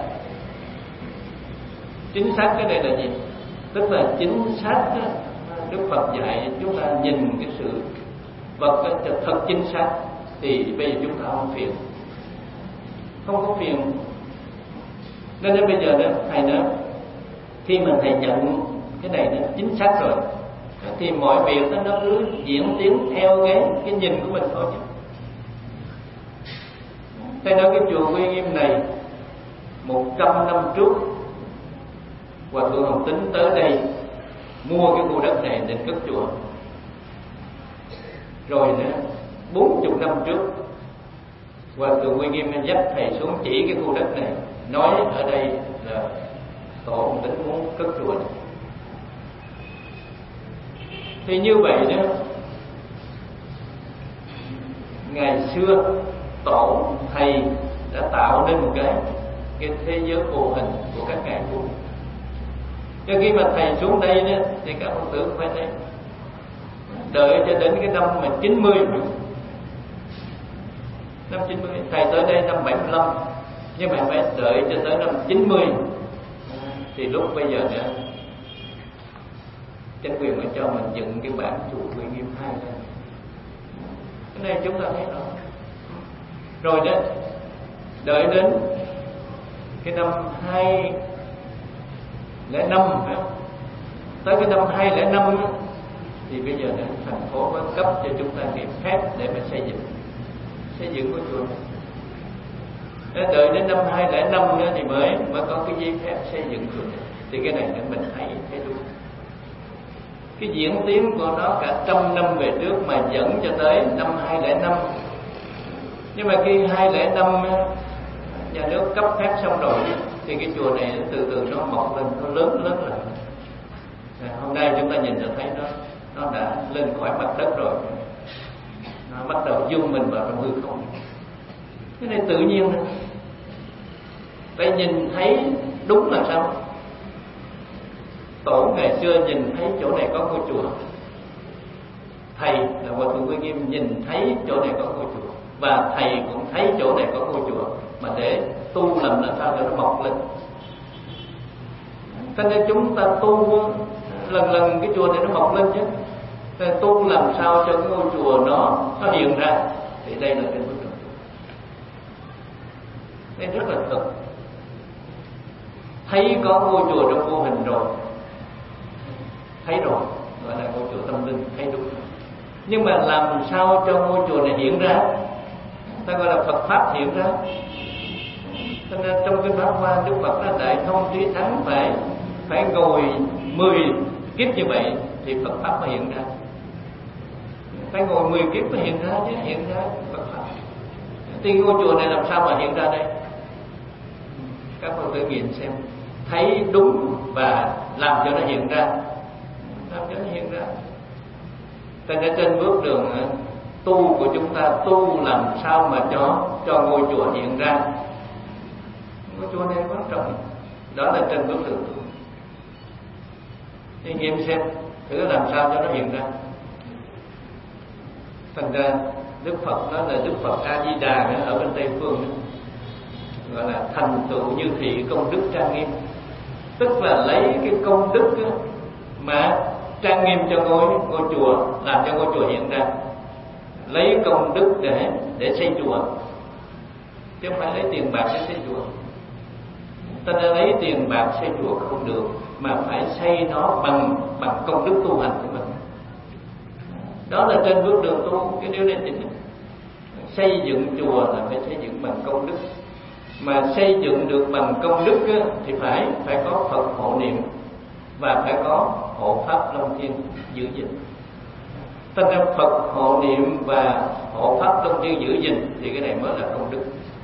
Chính xác cái này là gì? Tức là chính xác đó, Đức Phật dạy chúng ta nhìn cái sự vật cho thật chính xác, thì bây giờ chúng ta không phiền, không có phiền. Nên đến bây giờ đó thầy nói, khi mà thầy nhận cái này nó chính xác rồi, thì mọi việc đó, nó cứ diễn tiến theo cái cái nhìn của mình thôi chứ. Thầy nói cái chùa Quy Nghiêm này một trăm năm trước, Hòa Thượng Hồng Tín tới đây mua cái khu đất này để cất chùa. Rồi nữa, bốn chục năm trước, Hòa Thượng Quy Nghiêm dắt thầy xuống chỉ cái khu đất này, nói ở đây là Tổ Hồng Tín muốn cất chùa này. Thì như vậy đó, ngày xưa Tổ thầy đã tạo nên một cái cái thế giới vô hình của các ngài vua. Cho khi mà thầy xuống đây đó, thì các Phật tử phải thấy, đợi cho đến cái năm mà chín mươi, năm chín mươi, thầy tới đây năm bảy mươi lăm, nhưng mà phải đợi cho tới năm chín mươi, thì lúc bây giờ nữa chính quyền mới cho mình dựng cái bản chùa Quy Nghiêm hai lên. Cái này chúng ta thấy rõ. Rồi đó, đợi đến cái năm hai lẻ năm, tới cái năm hai lẻ năm thì bây giờ đó, thành phố mới cấp cho chúng ta cái phép để mà xây dựng xây dựng của chùa. Để đợi đến năm hai lẻ năm nữa thì mới mới có cái giấy phép xây dựng chùa. Thì cái này mình thấy thấy đúng. Cái diễn tiến của nó cả trăm năm về trước mà dẫn cho tới năm hai lẻ năm. Nhưng mà khi hai lẻ năm nhà nước cấp phép xong rồi thì cái chùa này từ từ nó mọc lên, nó lớn lớn lên. Hôm nay chúng ta nhìn cho thấy nó nó đã lên khỏi mặt đất rồi, nó bắt đầu dung mình vào trong hư không. Cái này tự nhiên thôi. Phải nhìn thấy đúng là sao? Tổ ngày xưa nhìn thấy chỗ này có ngôi chùa, thầy là Hòa Thượng Quy Nghiêm nhìn thấy chỗ này có ngôi chùa, và thầy cũng thấy chỗ này có ngôi chùa, mà để tu làm là sao để nó mọc lên. Cho nên chúng ta tu lần lần cái chùa này nó mọc lên chứ. Nên tu làm sao cho cái ngôi chùa nó nó hiện ra, thì đây là cái bước đầu. Đây rất là thật. Thấy có ngôi chùa trong vô hình rồi, thấy rồi, gọi là ngôi chùa tâm linh, thấy đúng. Nhưng mà làm sao cho ngôi chùa này hiện ra, ta gọi là Phật Pháp hiện ra. Cho nên trong cái Pháp Hoa, Đức Phật là Đại Thông Trí Thắng phải phải ngồi mười kiếp như vậy thì Phật Pháp mới hiện ra. Phải ngồi mười kiếp mới hiện ra chứ, hiện ra Phật Pháp. Thì ngôi chùa này làm sao mà hiện ra đây? Các Phật tử nhìn xem, thấy đúng và làm cho nó hiện ra, làm cho nó hiện ra. Cho nên trên bước đường tu của chúng ta, tu làm sao mà cho cho ngôi chùa hiện ra. Ngôi chùa này quan trọng, đó là trên bước đường tu. Thì nghiệm xem thử làm sao cho nó hiện ra. Thành ra Đức Phật nói là Đức Phật A Di Đà nữa, ở bên Tây phương nữa, gọi là thành tựu như thị công đức trang nghiêm, tức là lấy cái công đức đó mà trang nghiêm cho ngôi ngôi chùa, làm cho ngôi chùa hiện ra, lấy công đức để để xây chùa, chứ không phải lấy tiền bạc để xây chùa. Ta đã lấy tiền bạc xây chùa không được, mà phải xây nó bằng bằng công đức tu hành của mình. Đó là trên bước đường tu, cái điều này chính. Xây dựng chùa là phải xây dựng bằng công đức, mà xây dựng được bằng công đức á, thì phải phải có Phật hộ niệm và phải có hộ pháp Long Thiên giữ gìn. Thành ra Phật hộ niệm và hộ pháp Long Thiên giữ gìn thì cái này mới là công đức.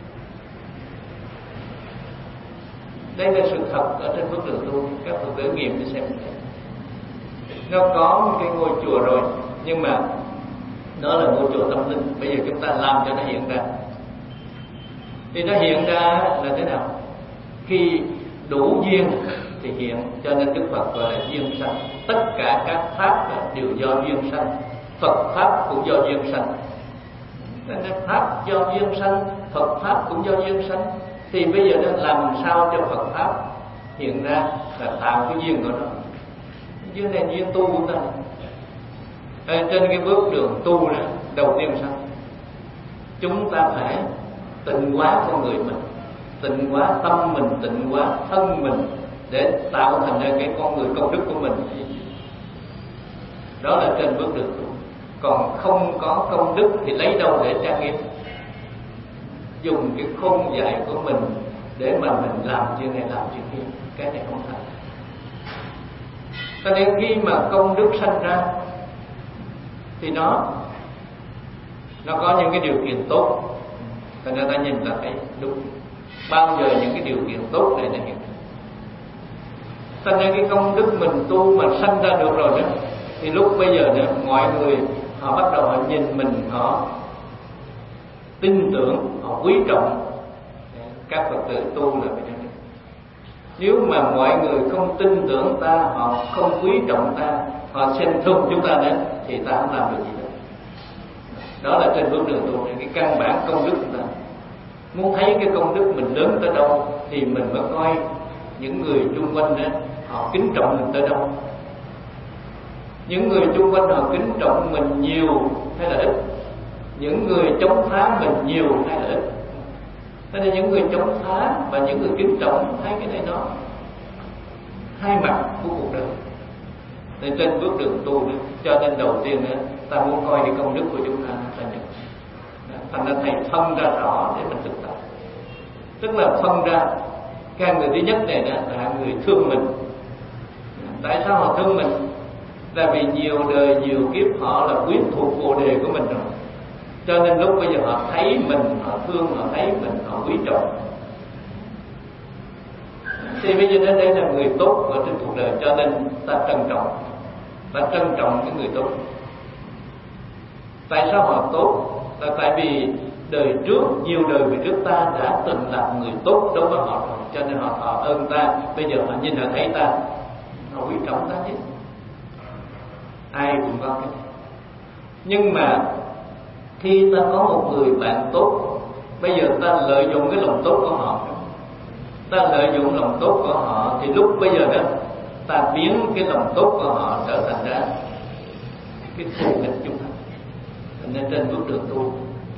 Đây là sự thật ở trên bước đường tu, các Phật tử nghiệm để xem. Nó có một cái ngôi chùa rồi, nhưng mà nó là ngôi chùa tâm linh. Bây giờ chúng ta làm cho nó hiện ra. Thì nó hiện ra là thế nào? Khi đủ duyên thì hiện, cho nên Đức Phật gọi là duyên sanh. Tất cả các pháp đều do duyên sanh, Phật pháp cũng do duyên sanh. Nên pháp do duyên sanh, Phật pháp cũng do duyên sanh. Thì bây giờ nó làm sao cho Phật pháp hiện ra là tạo cái duyên của nó. Duyên này duyên tu của ta. Ở trên cái bước đường tu đó, đầu tiên sao? Chúng ta phải tịnh hóa con người mình, tịnh hóa tâm mình, tịnh hóa thân mình, để tạo thành ra cái con người công đức của mình. Đó là trên bước đường tu. Còn không có công đức thì lấy đâu để trang nghiêm? Dùng cái khôn dạy của mình để mà mình làm chuyện này làm chuyện kia, cái này không thành. Cho nên khi mà công đức sanh ra thì nó nó có những cái điều kiện tốt, thành ra ta nhìn ta thấy đúng. Bao giờ những cái điều kiện tốt này nó hiện. Thành ra cái công đức mình tu mà sanh ra được rồi đó, thì lúc bây giờ nữa mọi người họ bắt đầu họ nhìn mình, họ tin tưởng, họ quý trọng. Các Phật tử tu là vậy đó. Nếu mà mọi người không tin tưởng ta, họ không quý trọng ta, họ xem thường chúng ta nữa, thì ta không làm được gì đâu. Đó là trên bước đường tu, cái căn bản công đức của ta. Muốn thấy cái công đức mình lớn tới đâu thì mình mới coi những người chung quanh đó họ kính trọng mình tới đâu. Những người chung quanh họ kính trọng mình nhiều hay là ít? Những người chống phá mình nhiều hay là ít? Thế nên những người chống phá và những người kính trọng, thấy cái này nó hai mặt của cuộc đời. Nên trên bước đường tu đó, cho nên đầu tiên đó, ta muốn coi cái công đức của chúng ta là được. Thành ra thầy phân ra rõ để mình thực tập. Tức là phân ra cái người thứ nhất này đó là người thương mình. Tại sao họ thương mình? Là vì nhiều đời nhiều kiếp họ là quyến thuộc bồ đề của mình rồi. Cho nên lúc bây giờ họ thấy mình, họ thương, họ thấy mình, họ quý trọng. Thì bây giờ đến đây là người tốt ở trên cuộc đời, cho nên ta trân trọng, ta trân trọng cái người tốt. Tại sao họ tốt? Là tại vì đời trước, nhiều đời về trước ta đã từng làm người tốt đối với họ rồi, cho nên họ thọ ơn ta. Bây giờ họ nhìn họ thấy ta, họ quý trọng ta chứ. Ai cũng có cái này. Nhưng mà khi ta có một người bạn tốt, bây giờ ta lợi dụng cái lòng tốt của họ, ta lợi dụng lòng tốt của họ, thì lúc bây giờ đó ta biến cái lòng tốt của họ trở thành ra cái thù nghịch chúng ta. Nên trên bước đường tu,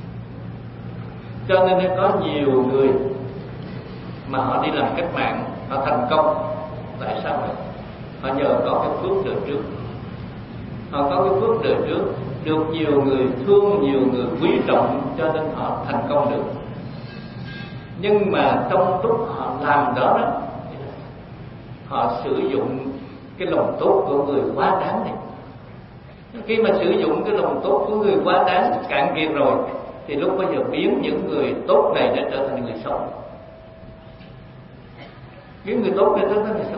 cho nên có nhiều người mà họ đi làm cách mạng, họ thành công. Tại sao vậy? Họ nhờ có cái phước đời trước. Họ có cái phước đời trước, được nhiều người thương, nhiều người quý trọng, cho nên họ thành công được. Nhưng mà trong lúc họ làm đó đó, họ sử dụng cái lòng tốt của người quá đáng này. Khi mà sử dụng cái lòng tốt của người quá đáng cạn kiệt rồi, thì lúc bây giờ biến những người tốt này để trở thành người xấu. Biến người tốt này trở thành người xấu.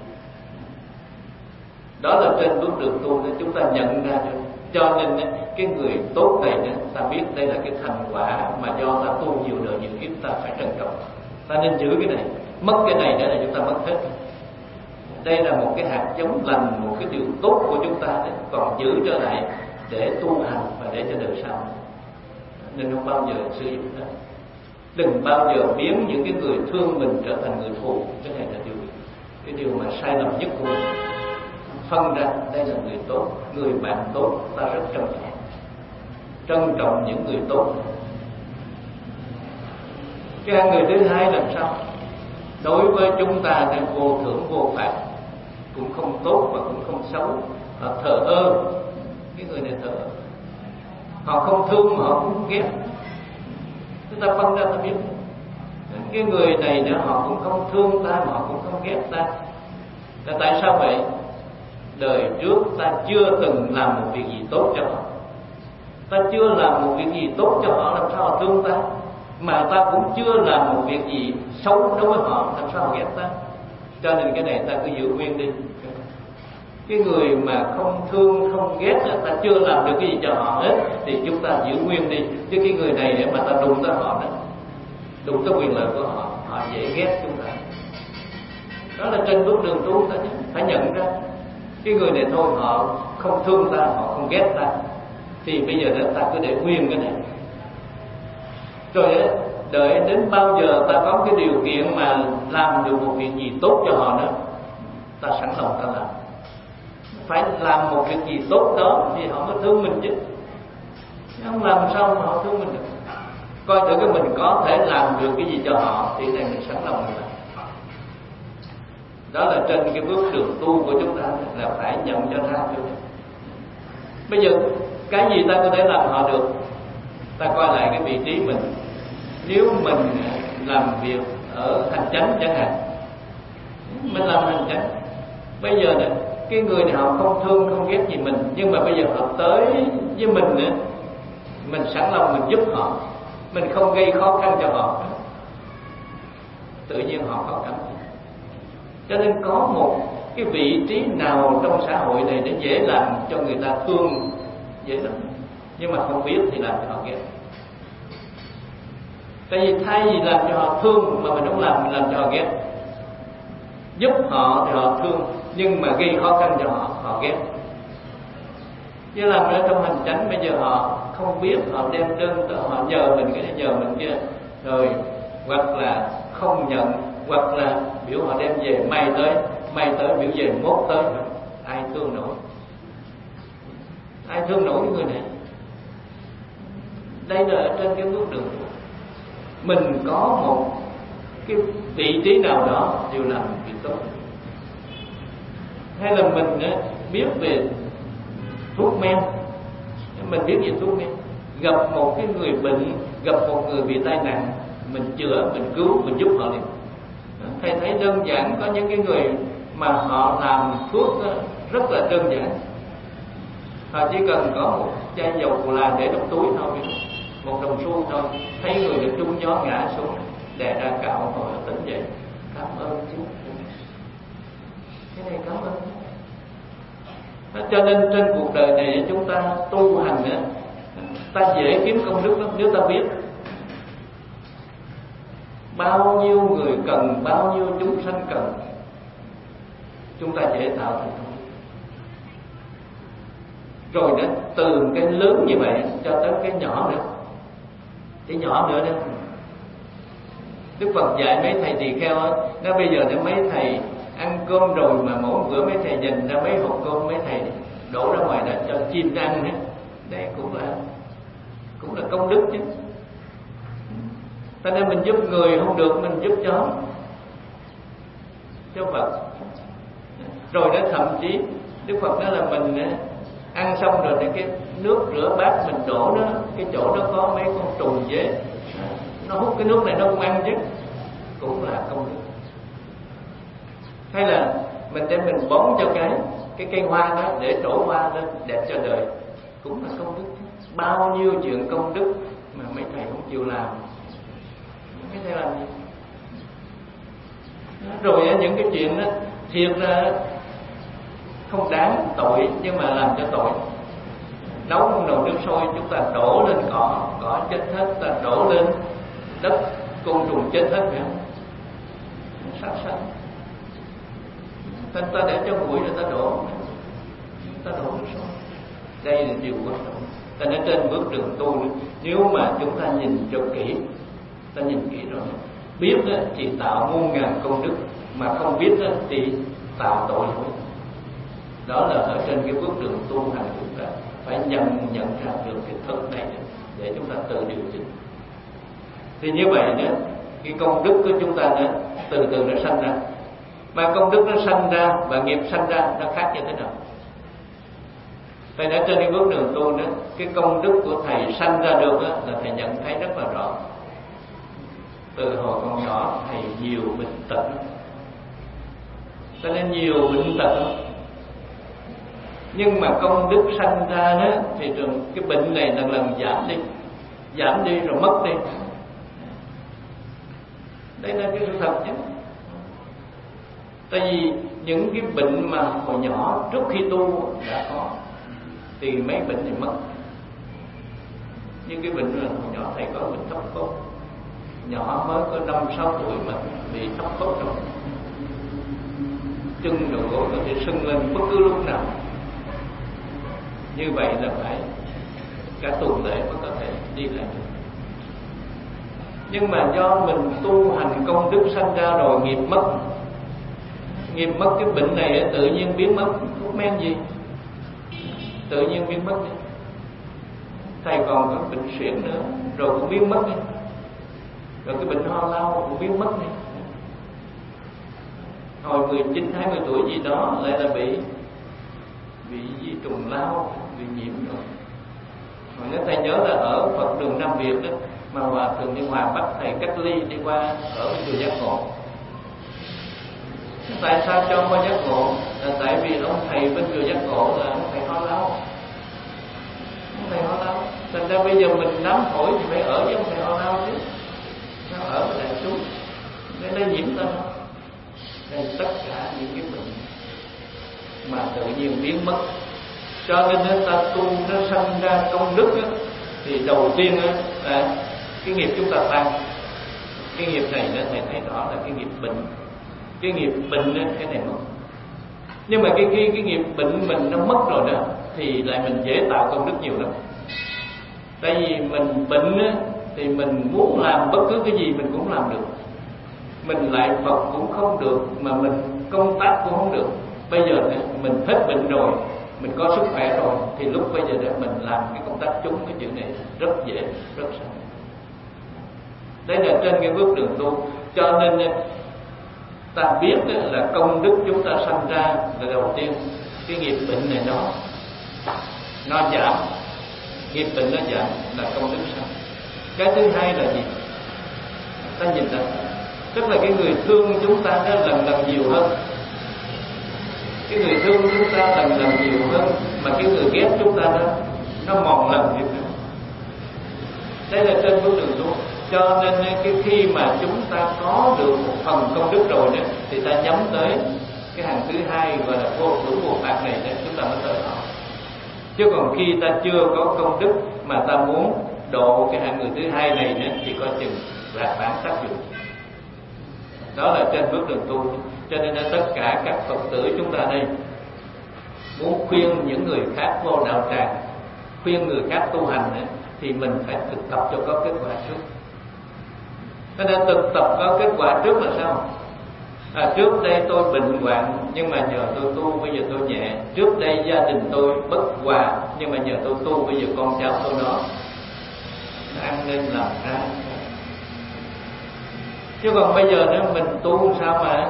Đó là trên bước đường tu để chúng ta nhận ra được. Cho nên cái người tốt này ta biết đây là cái thành quả mà do ta tu nhiều đời nhiều kiếp, ta phải trân trọng. Ta nên giữ cái này, mất cái này để là chúng ta mất hết. Đây là một cái hạt giống lành, một cái điều tốt của chúng ta đấy. Còn giữ trở lại để tu hành và để cho đời sau, nên không bao giờ sử dụng đó. Đừng bao giờ biến những cái người thương mình trở thành người thù. Cái này là điều cái điều mà sai lầm nhất của mình. Phân ra đây là người tốt, người bạn tốt, ta rất trân trọng, trân trọng những người tốt. Cái người thứ hai làm sao? Đối với chúng ta thì vô thưởng vô phạt, cũng không tốt và cũng không xấu. Họ thờ ơ, cái người này thờ ơ. Họ không thương mà họ cũng không ghét. Chúng ta phân ra ta biết cái người này nữa, họ cũng không thương ta mà họ cũng không ghét ta. Là tại sao vậy? Đời trước ta chưa từng làm một việc gì tốt cho họ, ta chưa làm một việc gì tốt cho họ, làm sao họ thương ta? Mà ta cũng chưa làm một việc gì xấu đối với họ, làm sao họ ghét ta? Cho nên cái này ta cứ giữ nguyên đi. Cái người mà không thương, không ghét, ta chưa làm được cái gì cho họ hết, thì chúng ta giữ nguyên đi. Chứ cái người này để mà ta đụng tới họ đó, đụng tới quyền lợi của họ, họ dễ ghét chúng ta. Đó là trên bước đường tu, ta phải nhận ra cái người này thôi, họ không thương ta, họ không ghét ta, thì bây giờ đó ta cứ để nguyên cái này. Rồi đợi đến bao giờ ta có cái điều kiện mà làm được một việc gì tốt cho họ nữa, ta sẵn lòng ta làm. Phải làm một việc gì tốt đó thì họ mới thương mình chứ. Không làm sao mà họ thương mình được. Coi thử cái mình có thể làm được cái gì cho họ thì này mình sẵn lòng mình làm. Đó là trên cái bước đường tu của chúng ta là phải nhận cho ra cho. Bây giờ cái gì ta có thể làm họ được? Ta coi lại cái vị trí mình. Nếu mình làm việc ở hành chánh chẳng hạn, mình làm hành chánh, bây giờ này, cái người này họ không thương không ghét gì mình, nhưng mà bây giờ họ tới với mình nữa, mình sẵn lòng mình giúp họ, mình không gây khó khăn cho họ, tự nhiên họ có cảm. Cho nên có một cái vị trí nào trong xã hội này để dễ làm cho người ta thương, dễ lắm, nhưng mà không biết thì làm cho họ ghét. Tại vì thay vì làm cho họ thương mà mình không làm, mình làm cho họ ghét. Giúp họ thì họ thương, nhưng mà gây khó khăn cho họ, họ ghét. Chứ làm ở trong hành chánh bây giờ họ không biết, họ đem đơn tới, họ nhờ mình cái này nhờ mình kia, rồi hoặc là không nhận, hoặc là biểu họ đem về may tới, may tới biểu về mốt tới, ai thương nổi? Ai thương nổi người này? Đây là trên cái bước đường mình có một cái vị trí nào đó đều làm việc tốt. Hay là mình biết về thuốc men, mình biết về thuốc men, gặp một cái người bệnh, gặp một người bị tai nạn, mình chữa, mình cứu, mình giúp họ liền. Thầy thấy đơn giản, có những cái người mà họ làm thuốc rất là đơn giản. Họ chỉ cần có một chai dầu cù là để trong túi thôi, một đồng xu thôi, thấy người được trúng gió ngã xuống, đè ra cạo rồi tỉnh dậy, cảm ơn chú, cái này cảm ơn. Cho nên trên cuộc đời này chúng ta tu hành nữa, ta dễ kiếm công đức lắm nếu ta biết bao nhiêu người cần, bao nhiêu chúng sanh cần, chúng ta dễ tạo thành công. Rồi đó, từ cái lớn như vậy cho tới cái nhỏ nữa, cái nhỏ nữa đó. Đức Phật dạy mấy thầy tỳ kheo á, nó bây giờ nó mấy thầy ăn cơm rồi mà mỗi bữa mấy thầy dành ra mấy hộp cơm, mấy thầy đổ ra ngoài để cho chim ăn nữa. Đây cũng là cũng là công đức chứ. Cho nên mình giúp người không được, mình giúp chó, cho Phật. Rồi đó, thậm chí Đức Phật nói là mình ăn xong rồi thì cái nước rửa bát mình đổ đó, cái chỗ đó có mấy con trùng dế, nó hút cái nước này nó cũng ăn chứ, cũng là công đức. Hay là mình đem mình bón cho cái cái cây hoa đó để trổ hoa lên đẹp cho đời, cũng là công đức. Bao nhiêu chuyện công đức mà mấy thầy không chịu làm, mấy thầy làm gì? Rồi những cái chuyện đó thiệt ra không đáng tội, nhưng mà làm cho tội. Nấu một nồi nước sôi, chúng ta đổ lên cỏ, cỏ chết hết, ta đổ lên đất, côn trùng chết hết phải không? Sát sát. Ta, ta để cho nguội rồi ta đổ, ta đổ nước sôi. Đây là điều quan trọng. Ta nói trên bước đường tu, nếu mà chúng ta nhìn cho kỹ, ta nhìn kỹ rồi, biết đó, thì tạo muôn ngàn công đức, mà không biết đó, thì tạo tội lỗi. Đó là ở trên cái bước đường tu hành chúng ta phải nhận nhận ra được cái thực này để chúng ta tự điều chỉnh. Thì như vậy đó, cái công đức của chúng ta đó, từ từ nó sanh ra. Mà công đức nó sanh ra và nghiệp sanh ra nó khác như thế nào? Thầy đã trên cái bước đường tu đó, cái công đức của thầy sanh ra được đó, là thầy nhận thấy rất là rõ. Từ hồi còn nhỏ thầy nhiều bệnh tật, cho nên nhiều bệnh tật. Nhưng mà công đức sanh ra đó, thì trường cái bệnh này lần lần giảm đi, giảm đi rồi mất đi. Đây là cái sự thật chứ. Tại vì những cái bệnh mà hồi nhỏ trước khi tu đã có, thì mấy bệnh này mất. Như cái bệnh là hồi nhỏ thầy có bệnh thấp khớp, nhỏ mới có năm sáu tuổi mà bị thấp khớp rồi, chân đầu gối có thể sưng lên bất cứ lúc nào. Như vậy là phải cả tuần lễ mới có thể đi lại được. Nhưng mà do mình tu hành công đức sanh ra rồi nghiệp mất, nghiệp mất cái bệnh này tự nhiên biến mất. Thuốc men gì tự nhiên biến mất đi. Thầy còn có bệnh suyễn nữa, rồi cũng biến mất đi. Rồi cái bệnh ho lao cũng biến mất đi. Hồi mười chín hai mươi tuổi gì đó lại là bị bị gì trùng lao, bị nhiễm rồi. Mà nếu thầy nhớ là ở Phật đường Nam Việt đó, mà Hòa Thượng Niên Hòa bắt thầy cách ly đi qua ở chùa Giác Ngộ. Tại sao cho qua Giác Ngộ? Là tại vì ông thầy bên chùa Giác Ngộ là ông thầy ho lao, ông thầy ho lao. Thành ra bây giờ mình nắm phổi thì phải ở với ông thầy ho lao chứ, nó ở với đại chúng để lây nhiễm ta. Đây tất cả những cái bệnh mà tự nhiên biến mất. Cho nên ta tu nó sanh ra công đức đó, thì đầu tiên đó, à, cái nghiệp chúng ta tăng. Cái nghiệp này đó, thầy thấy rõ là cái nghiệp bệnh. Cái nghiệp bệnh đó, cái này mất. Nhưng mà cái, cái, cái nghiệp bệnh mình nó mất rồi đó, thì lại mình dễ tạo công đức nhiều lắm. Tại vì mình bệnh đó, thì mình muốn làm bất cứ cái gì mình cũng làm được. Mình lại Phật cũng không được, mà mình công tác cũng không được. Bây giờ mình hết bệnh rồi, mình có sức khỏe rồi, thì lúc bây giờ để mình làm cái công tác chúng cái chuyện này rất dễ, rất sẵn. Đây là trên cái bước đường tu. Cho nên ta biết là công đức chúng ta sanh ra là đầu tiên. Cái nghiệp bệnh này nó nó giảm, nghiệp bệnh nó giảm là công đức sanh. Cái thứ hai là gì? Ta nhìn ra, tức là cái người thương chúng ta đó lần lần nhiều hơn. Cái người thương chúng ta lần lần nhiều hơn, mà cái người ghét chúng ta đó nó mòn lần nhiều hơn. Đây là trên bước đường tu. Cho nên cái khi mà chúng ta có được một phần công đức rồi đó, thì ta nhắm tới cái hàng thứ hai gọi là vô thưởng Bồ Tát này đó, chúng ta mới tới họ. Chứ còn khi ta chưa có công đức mà ta muốn độ cái hạng người thứ hai này nữa, thì coi chừng là phản tác dụng. Đó là trên bước đường tu. Cho nên là tất cả các Phật tử chúng ta đây muốn khuyên những người khác vô đạo tràng, khuyên người khác tu hành ấy, thì mình phải thực tập cho có kết quả trước. Cho nên thực tập có kết quả trước là sao? À, trước đây tôi bệnh hoạn, nhưng mà nhờ tôi tu bây giờ tôi nhẹ. Trước đây gia đình tôi bất hòa, nhưng mà nhờ tôi tu bây giờ con cháu tôi nó ăn nên làm ra. Chứ còn bây giờ nếu mình tu sao mà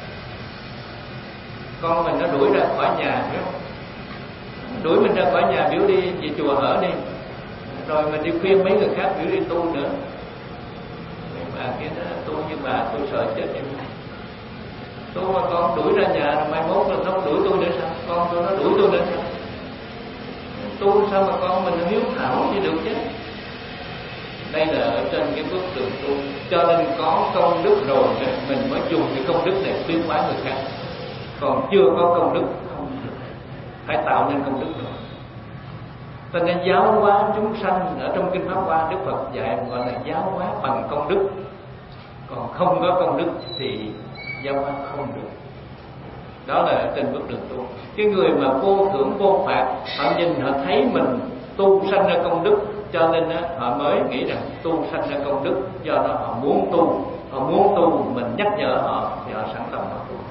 con mình nó đuổi ra khỏi nhà, hiểu không? Đuổi mình ra khỏi nhà, biểu đi về chùa ở đi, rồi mình đi khuyên mấy người khác biểu đi tu nữa. Bà kia đó, tu như bà tôi sợ chết em. Tu mà con đuổi ra nhà, mai mốt là nó đuổi tôi nữa sao? Con tôi nó đuổi tôi nữa sao? Tu sao mà con mình hiếu thảo như được chứ? Đây là ở trên cái bước đường tu. Cho nên có công đức rồi mình mới dùng cái công đức này khuyến hóa người khác. Còn chưa có công đức không được, phải tạo nên công đức rồi. Cho nên giáo hóa chúng sanh ở trong kinh Pháp Hoa, Đức Phật dạy gọi là giáo hóa bằng công đức. Còn không có công đức thì giáo hóa không được. Đó là trên bước đường tu. Cái người mà vô thưởng vô phạt, họ nhìn họ thấy mình tu sanh ra công đức, cho nên á, họ mới nghĩ rằng tu sanh ra công đức, do đó họ muốn tu, họ muốn tu, mình nhắc nhở họ thì họ sẵn lòng họ tu.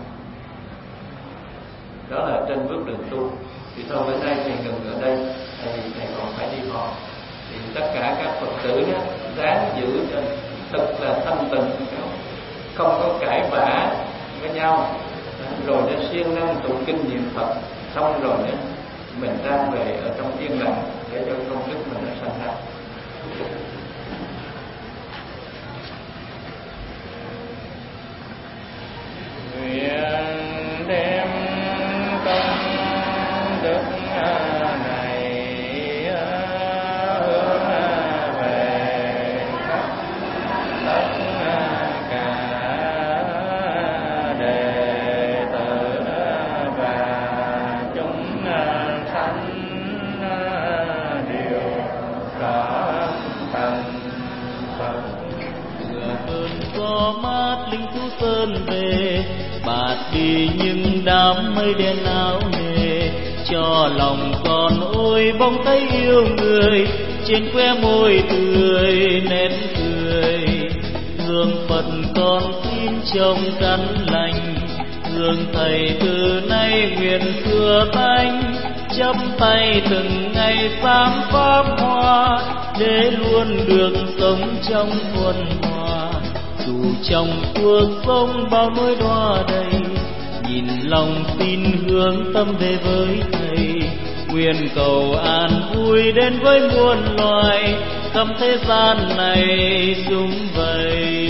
Đó là trên bước đường tu. Thì thôi bữa nay thầy ngừng ở đây, thầy, thầy còn phải đi họp. Thì tất cả các Phật tử đó, ráng giữ cho thật là thanh tịnh, không có cãi vã với nhau, rồi nó siêng năng tụng kinh niệm Phật, xong rồi nữa mình ra về ở trong yên lặng để cho công đức mình nó sanh ra. Nguyện đem công đức này hướng về tất cả đệ tử và chúng sanh đều rõ thành Phật. Vừa cơn gió mát linh thú sơn về, bạt đi những đám mây đen áo nề, cho lòng con ôi bỗng thấy yêu người, trên khóe môi tươi nét cười. Hương Phật con xin trông căn lành, hương Thầy từ nay nguyện thừa tánh, chắp tay từng ngày sám pháp hoa, để luôn được sống trong thuần hòa. Dù trong cuộc sống bao nỗi đọa đầy, nhìn lòng tin hướng tâm về với Thầy, nguyện cầu an vui đến với muôn loài, khắp thế gian này sum vầy.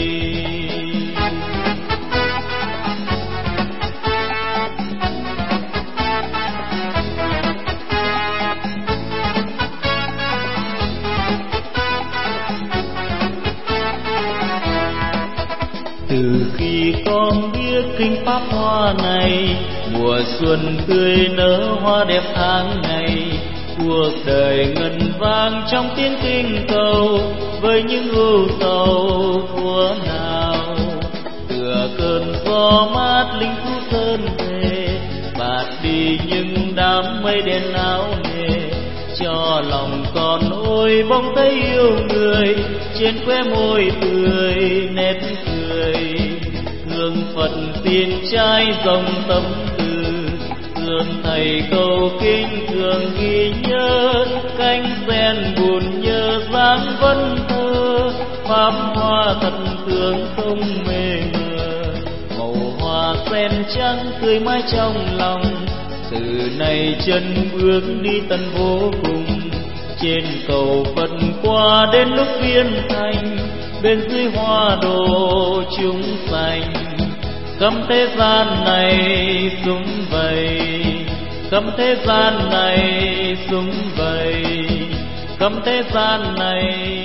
Từ khi con biết kinh pháp hoa này, mùa xuân tươi nở hoa đẹp tháng ngày, cuộc đời ngân vang trong tiếng kinh cầu, với những ưu sầu thuở nào. Tựa cơn gió mát linh thú sơn về, bạt đi những đám mây đen áo nề, cho lòng con ôi bỗng thấy yêu người, trên khóe môi tươi nét cười. Hương Phật xin trai dòng tâm từ, hương Thầy cầu kinh thường ghi nhớ, cánh sen buồn nhớ dáng vân thơ, pháp hoa thật tướng không mê mờ. Màu hoa sen trắng tươi mãi trong lòng, từ nay chân bước đi tận vô cùng. Trên cầu Phật qua đến lúc viên thành, bên dưới hoa đồ chúng sanh. Khắp thế gian này sum vầy, khắp thế gian này sum vầy, khắp thế gian này